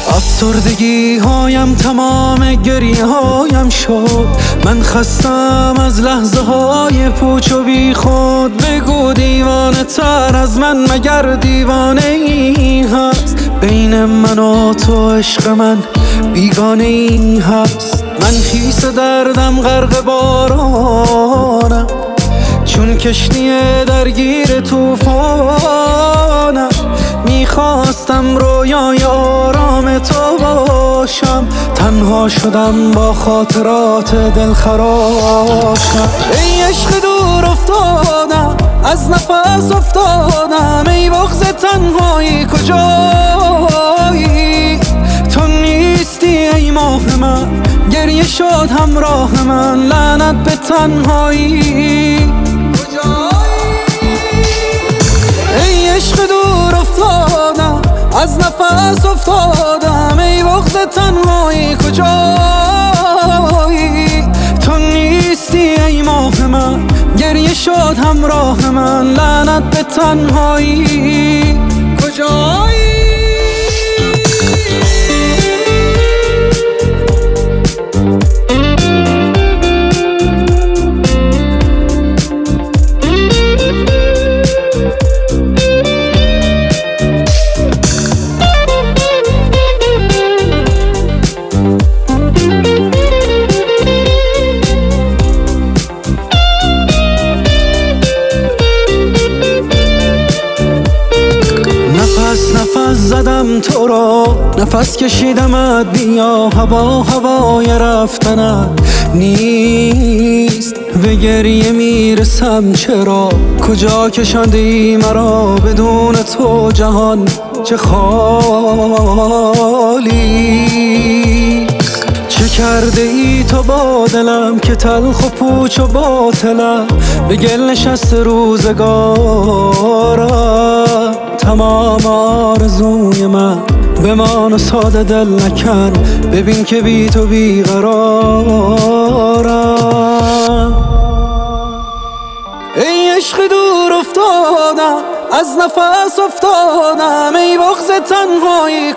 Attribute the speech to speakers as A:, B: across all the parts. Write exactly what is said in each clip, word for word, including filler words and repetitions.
A: افسردگی هایم تمام گریه هایم شد. من خستم از لحظه های پوچ و بی خود. بگو دیوانه تر از من مگر دیوانه ای هست؟ بین من و تو عشق من بیگانه ای هست. من خیس دردم غرق بارانم، چون کشتی درگیر طوفانم. میخواستم رویای آرام تو باشم، تنها شدم با خاطرات دلخراشم. ای عشق دور افتادم، از نفس افتادم. ای بغض تنهایی کجایی؟ تو نیستی ای ماه من، گریه شد همراه من. لعنت به تنهایی. ای عشق دور افتادم، از نفس افتادم. ای بغض تنهایی کجایی؟ تو نیستی ای ماه من، گریه شد همراه من. لعنت به تنهایی. کجایی؟ نفس زدم تو را، نفس کشیدمت. بیا هوا هوای رفتنت نیست. به گریه میرسم چرا؟ کجا کشاندی مرا؟ بدون تو جهان چه خالی. چه کرده ای تو با دلم که تلخ و پوچ و باطلم؟ به گل نشست روزگارم. تمام آرزوی من بمان و ساده دل نکن. ببین که بی تو بیقرارم. ای عشق دور افتادم، از نفس افتادم. ای بغض تنهایی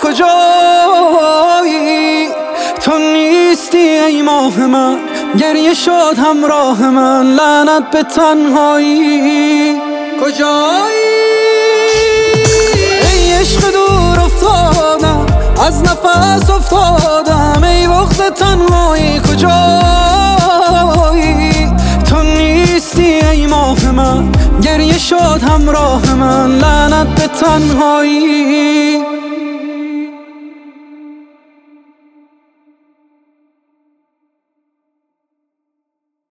A: کجایی؟ تو نیستی ای ماه من، گریه شد همراه من. لعنت به تنهایی. کجایی؟ ای عشق دور افتادم، از نفس افتادم. ای بغض تنهایی کجایی؟ تو نیستی ای ماه من، گریه شد همراه من. لعنت به تنهایی.